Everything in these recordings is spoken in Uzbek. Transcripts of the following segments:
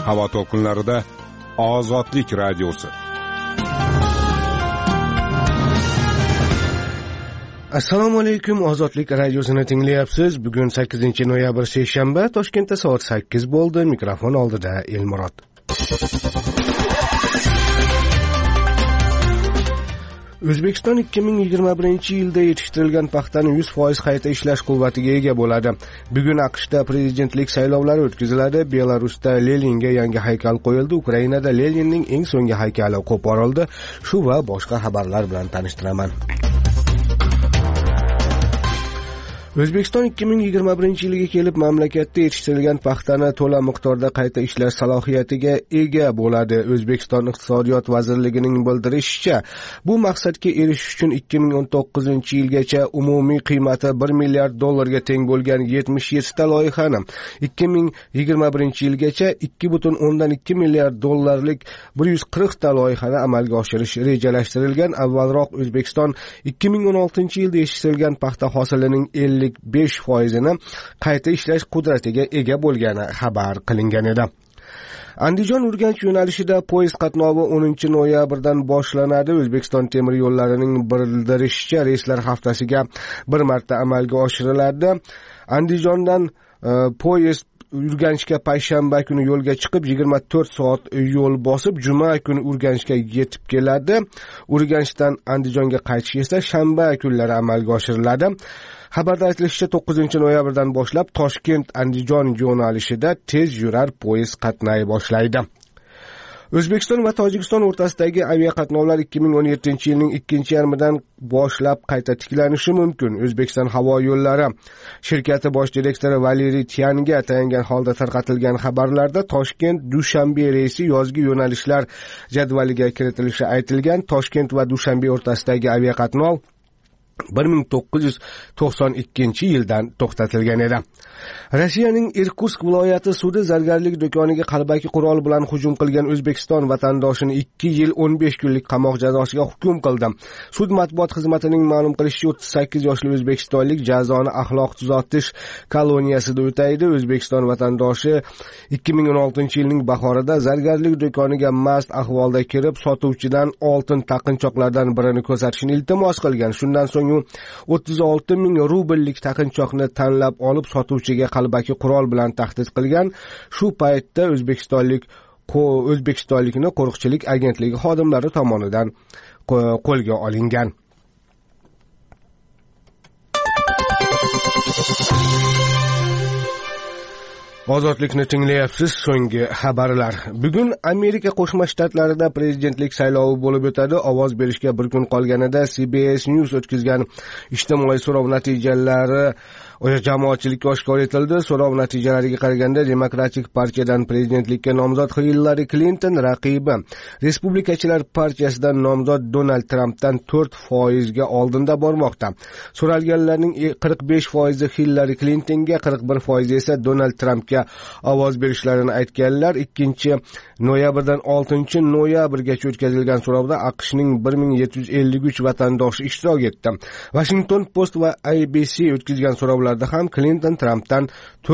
Havo to'lqinlarida Ozodlik radiosi. Assalomu alaykum, Ozodlik radiosini tinglayapsiz. Bugun 8-noyabr seshanba, Toshkentda soat 8 bo'ldi. Mikrofon oldida Elmurod. O'zbekiston 2021-yilda yetishtirilgan paxtani 100% qayta ishlash quvvatiga ega bo'ladi. Bugun AQShda prezidentlik saylovlari o'tkaziladi. Belarusda Leninga yangi haykal qo'yildi. Ukrainada Leninning eng so'nggi haykali qo'porildi. Shu va boshqa xabarlar bilan tanishtiraman. O'zbekiston 2021-yilga kelib mamlakatda yetishtirilgan paxtani to'la miqdorda qayta ishlash salohiyatiga ega bo'ladi. O'zbekiston Iqtisodiyot vazirligining bildirishicha, bu maqsadga erishish uchun 2019-yilgacha umumiy qiymati $1 milliard ga teng bo'lgan 77 ta loyihani 2021-yilgacha $2.2 milliard 140 ta loyihani amalga oshirish rejalashtirilgan. Avvalroq O'zbekiston 2016-yilda yetishtirilgan paxta hosilining 55%ni qayta ishlash qudratiga ega bo'lgani xabar qilingan edi. Andijon-Urganch yo'nalishida poyezd qatnovi 10-noyabrdan boshlanadi. O'zbekiston temir yo'llarining bildirishicha, reyslar haftasiga bir marta amalga oshiriladi. Andijondan poyezd Urganchga payshanba kuni yo'lga chiqib 24 soat yo'l bosib, juma kuni Urganchga yetib keladi. Urganchdan Andijonga qaytish esa shanba kunlari amalga oshiriladi. Xabarda aytilishicha, 9-noyabrdan boshlab Toshkent-Andijon yo'nalishida tez yurar poyezd qatnay boshlaydi. O'zbekiston va Tojikiston o'rtasidagi aviaqatnovlar 2017-yilning ikkinchi yarmidan boshlab qayta tiklanishi mumkin. O'zbekiston havo yo'llari shirkati bosh direktori Valeriy Tyanga tayangan holda tarqatilgan xabarlarda Toshkent-Dushanbe reysi yozgi yo'nalishlar jadvaliga kiritilishi aytilgan. Toshkent va Dushanbe o'rtasidagi aviaqatnov 1992-yildan to'xtatilgan edi. Rossiyaning Irkutsk viloyati sudi zargarlik do'koniga qalbaki qurol bilan hujum qilgan O'zbekiston vatandoshini 2 yil 15 kunlik qamoq jazosiga hukm qildi. Sud matbuot xizmatining ma'lum qilishicha, 38 yoshli o'zbekistonlik jazoni axloq tuzatish koloniyasida o'taydi. O'zbekiston vatandoshi 2016-yilning bahorida zargarlik do'koniga mast ahvolda kirib, sotuvchidan oltin taqinchoqlardan birini ko'rsatishni iltimos qilgan. Shundan so'ng 36 ming rubllik taqinchoqni tanlab olib, sotuvchiga qalbaki qurol bilan tahdid qilgan. Shu paytda O'zbekistonlikni qo'riqchilik agentligi xodimlari tomonidan qo'lga olingan. Ozodlikni tinglayapsiz. So'nggi xabarlar. Bugun Amerika Qo'shma Shtatlarida prezidentlik saylovi bo'lib o'tadi. Ovoz berishga bir kun qolganida CBS News o'tkazgan ijtimoiy so'rov natijalari jamoatchilikka oshkor etildi. So'rov natijalariga qaraganda, Demokratik partiyadan prezidentlikka nomzod Hillary Clinton raqibi Respublikachilar partiyasidan nomzod Donald Trampdan 4% ga oldinda bormoqda. So'ralganlarning 45% Hillary Clintonga, 41% esa Donald Trampga ovoz berishlarini aytganlar. 2-noyabrdan 6-noyabrgacha o'tkazilgan so'rovda AQShning 1753 vatandoshi ishtirok etdi. Washington Post va ABC o'tkazgan so'rovlarda ham Clinton Trampdan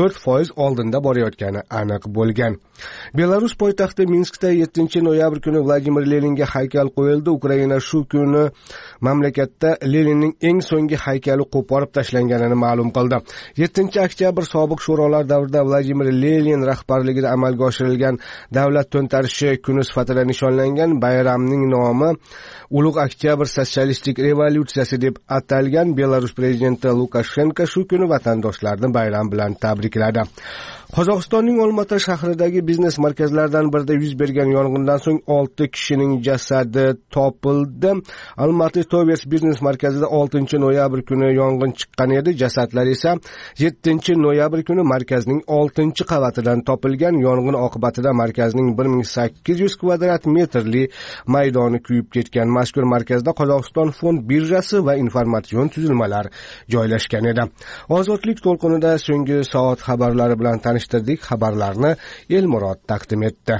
4% oldinda borayotgani aniq bo'lgan. Belarus poytaxti Minskda 7-noyabr kuni Vladimir Leninga haykal qo'yildi. Ukraina shu kuni mamlakatda Leninning eng so'nggi haykali qo'porib tashlanganini ma'lum qildi. 7-oktyabr sobiq sho'rolar davrida Vladimir Lenin rahbarligida amalga oshirilgan davlat to'ntarishi kuni sifatida nishonlangan. Bayramning nomi Ulug' Oktyabr sotsialistik revolyutsiyasi deb atalgan. Belarus prezidenti Lukashenko shu kuni vatandoshlarni bayram bilan tabrikladi. Qozog'istonning Olmaota shahridagi biznes markazlaridan birida yuz bergan yong'indan so'ng 6 kishining jasadi topildi. Almaty Towers biznes markazida 6-noyabr kuni yong'in chiqqan edi. Jasadlar esa 7-noyabr kuni markazning 6-qavatidan topilgan. Yong'in oqibatida markazning 1800 kvadrat metrli maydoni kuyib ketgan. Mazkur markazda Qozog'iston fond birjasi va informatsion tuzilmalar joylashgan edi. Ozodlik to'lqinida so'nggi soat xabarlari bilan tanishtirdik. Xabarlarni Elmurod taqdim etdi.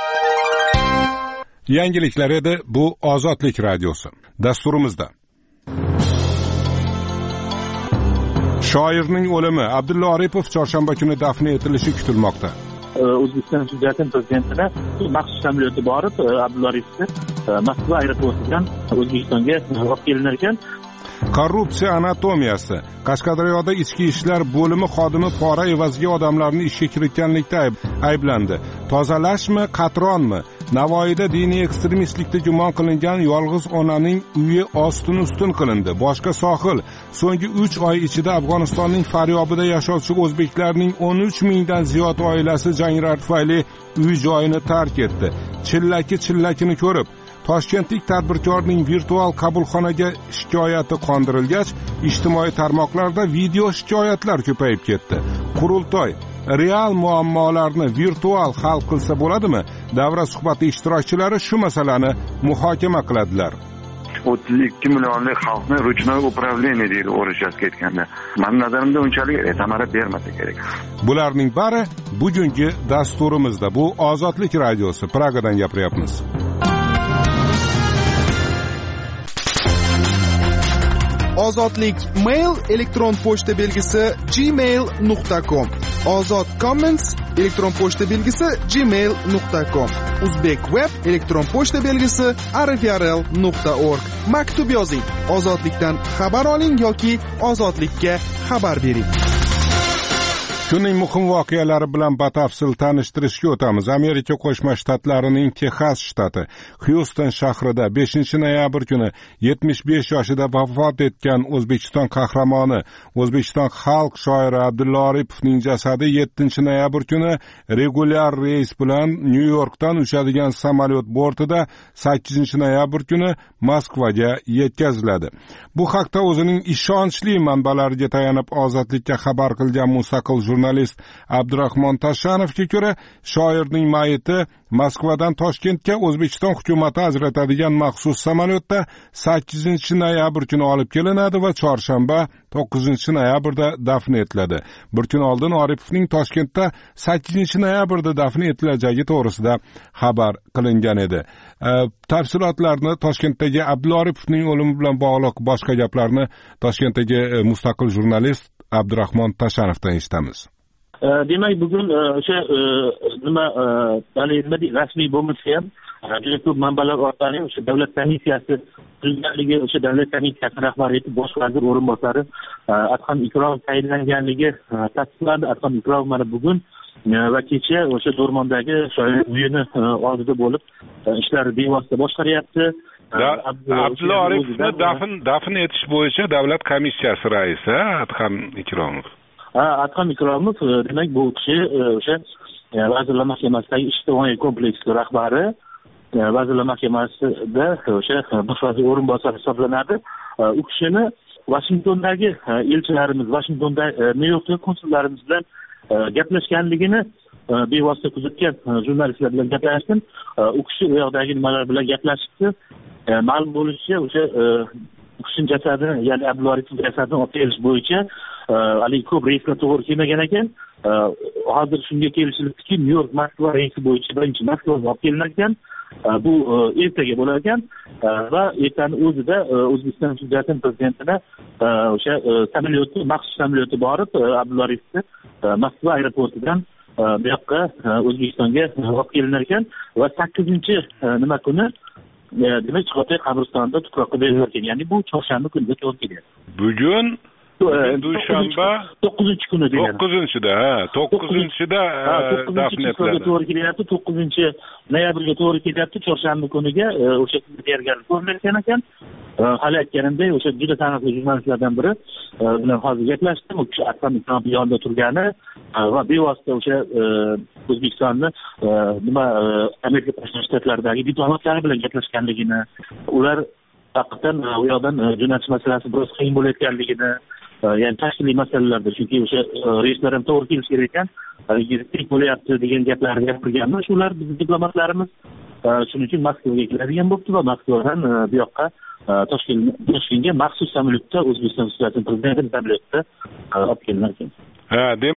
Yangiliklar edi. Bu Ozodlik radiosi. Dasturimizda Shoirning o'limi. Abdulla Aripov chorshanba kuni dafn etilishi kutilmoqda. O'zbekiston Prezidentini maxsus samolyoti borib, Abdulla Aripovni Moskva aeroportidan O'zbekistonga olib kelinar ekan. Korrupsiya anatomiyasi. Qashqadaryoda ichki ishlar bo'limi xodimi pora evaziga odamlarni ishga kiritganlikda ayblandi. Tozalashmi, qatronmi? Navoiyda diniy ekstremistlikda gumon qilingan yolg'iz onaning uyi ostin-ustun qilindi. Boshqa sohil. So'nggi 3 oy ichida Afg'onistonning Faryobida yashovchi o'zbeklarning 13 mingdan ziyod oilasi janglar tufayli uy-joyini tark etdi. Chillakini ko'rib Toshkentlik tadbirkorning virtual qabulxonaga shikoyati qondirilgach, ijtimoiy tarmoqlarda video shikoyatlar ko'payib ketdi. Qurultoy real muammolarni virtual hal qilsa bo'ladimi? Davra suhbati ishtirokchilari shu masalani muhokama qiladilar. 32 millionlik xalqni ruchnoy управление deydi o'rishasiga ketganda. Men nazarimda unchalik samara bermasa kerak. Bularning bari bugungi dasturimizda. Bu Ozodlik radiosi. Pragadan gapiryapmiz. Ozodlik mail elektron pochta belgisi gmail.com. Ozod comments elektron pochta belgisi gmail.com. Uzbek web elektron pochta belgisi rfrl.org. Maktub yozing. Ozodlikdan xabar oling yoki ozodlikka xabar bering. Kunning muhim voqealari bilan batafsil tanishtirishga o'tamiz. Amerika Qo'shma Shtatlarining Texas shtati Houston shahrida 5-noyabr kuni 75 yoshida vafot etgan O'zbekiston qahramoni, O'zbekiston xalq shoiri Abdulla Aripovning jasadi 7-noyabr kuni regular reys bilan Nyu-Yorkdan uchadigan samolyot bortida 8-noyabr kuni Moskvaga yetkaziladi. Bu haqda o'zining ishonchli manbalariga tayanib Ozodlikka xabar qilgan mustaqil jurnalist Abdurahmon Tashanovga ko'ra, shoirning mayiti Moskvadan Toshkentga O'zbekiston hukumati ajratadigan maxsus samolyotda 8-noyabr kuni olib kelinadi va chorshanba 9-noyabrda dafn etiladi. Bir kun oldin Aripovning Toshkentda 8-noyabrda dafn etilajagi to'g'risida xabar qilingan edi. Tafsilotlarni Toshkentdagi Abdulla Aripovning o'limi bilan bog'liq boshqa gaplarni Toshkentdagi mustaqil jurnalist Abdurahmon Tashanovdan eshitamiz. Demak, bugun o'sha rasmiy bo'lmasa ham juda ko'p manbalar orqali o'sha davlat komissiyasi tuzilganligi, o'sha davlat komissiyasi rahbari etib bosh vazir o'rinbosari Adham Ikromov tayinlanganligi tasdiqlandi. Adham Ikromov mana bugun va kecha o'sha Do'rmondagi shoir uyini oldida bo'lib ishlarni bevosita boshqaryapti. Abdulla Aripovni dafn etish bo'yicha davlat komissiyasi raisi Adham Ikromov. Adham Ikromov demak bu kishi o'sha Vazirlar Mahkamasidagi ijtimoiy kompleksi rahbari, Vazirlar Mahkamasida o'sha bosh vazir o'rinbosari hisoblanadi. U kishini Vashingtondagi elchilarimiz, Vashingtonda Nyu-Yorkdagi konsullarimiz bilan gaplashganligini bevosita kuzatgan jurnalistlar bilan gaplashdim. U kishi u yoqdagi nimalar bilan gaplashibdi. Ma'lum bo'lishicha o'sha u kishining jasadini, ya'ni Abdulla Aripov jasadini olib kelish bo'yicha hali ko'p reyslar to'g'ri kelmagan ekan. Hozir shunga kelishilibdiki, Nyu-York Moskva reysi bo'yicha birinchi Moskvaga olib kelinar ekan. Bu ertaga bo'lar ekan va ertaning o'zida O'zbekiston Prezidentini o'sha samolyoti, maxsus samolyoti borib, Abdulla Aripovni Moskva aeroportidan bu yoqqa O'zbekistonga olib kelinar ekan va 8-nima kuni demak Chig'atoy qabristonida tuproqqa berilar ekan. Ya'ni bu chorshanba kuniga to'g'ri keladi. Bugun dushanba 9-kuni degani. 9-da dafn etiladi. To'g'ri kelyapti. 9-noyabrga to'g'ri kelyapti. Chorshanba kuniga o'sha kunga tayyorgarlik ko'rilayotgan ekan. Hali aytganimdek, o'sha juda taniqli jurnalistlardan biri bilan hozir gaplashdim. U kishi Adham Ikromov yonida turgani va bevosita o'sha O'zbekistonni Amerika Qo'shma Shtatlaridagi diplomatlari bilan gaplashganligini, ular haqiqatan u yoqdan jo'natish masalasi biroz qiyin bo'layotganligini, ya'ni tashkiliy masalalarda, chunki o'sha reyslar ham to'g'ri kelish kerak ekan, yirik bo'layapti degan gaplarni gapirganmiz. Ular bizning diplomatlarimiz shuning uchun Moskvaga keladigan bo'libdi va Moskvadan bu yoqqa Toshkentga maxsus samolyotda O'zbekiston Prezidenti samolyotida olib kelinar ekan.